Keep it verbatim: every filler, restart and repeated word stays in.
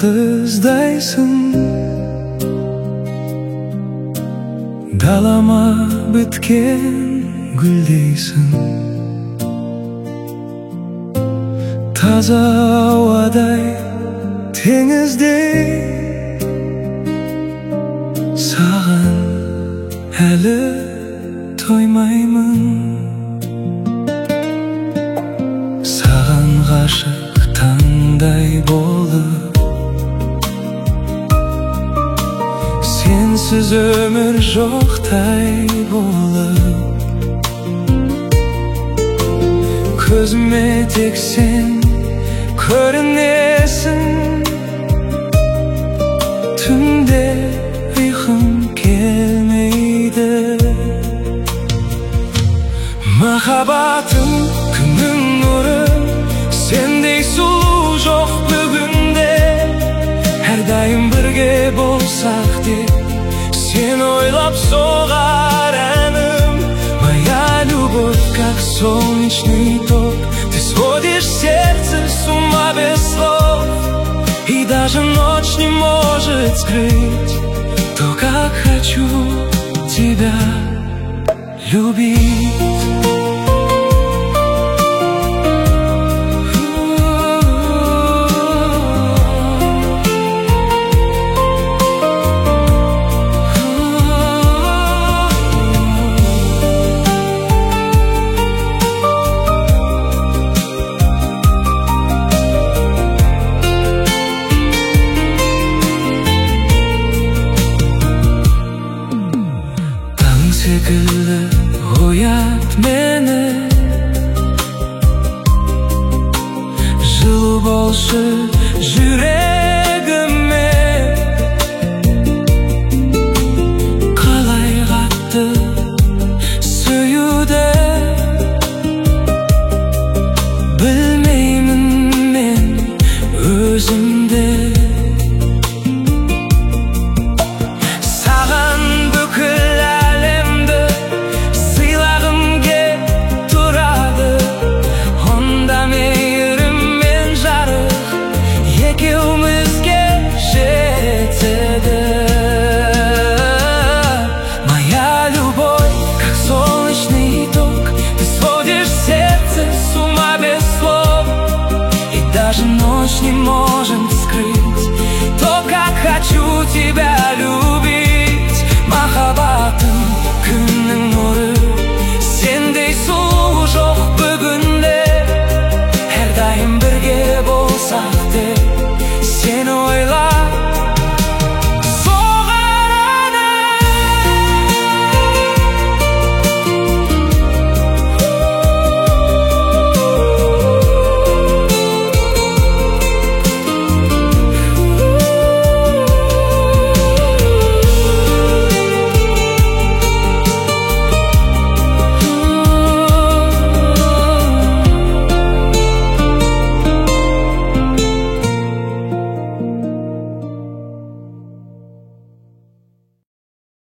yaldızdayсың, dalama bitken güldeyсің. Taza havaday, tengіздей, sağan әлі тоймаймын. Саған ғашық таңдай болып, сенсіз өмір жоқтай болып. Көзіме тек сен көрінесің, түнде ұйқым келмейді. Махаббатым, күннің нұры, сендей сұлу жоқ бүгінде. Әрдайым бірге болсақ деп, сен ойлап соғар әнім. Моя любовь, как солнечный ток, ты сводишь сердце с ума без слов. И даже ночь не может скрыть то, как хочу тебя любить.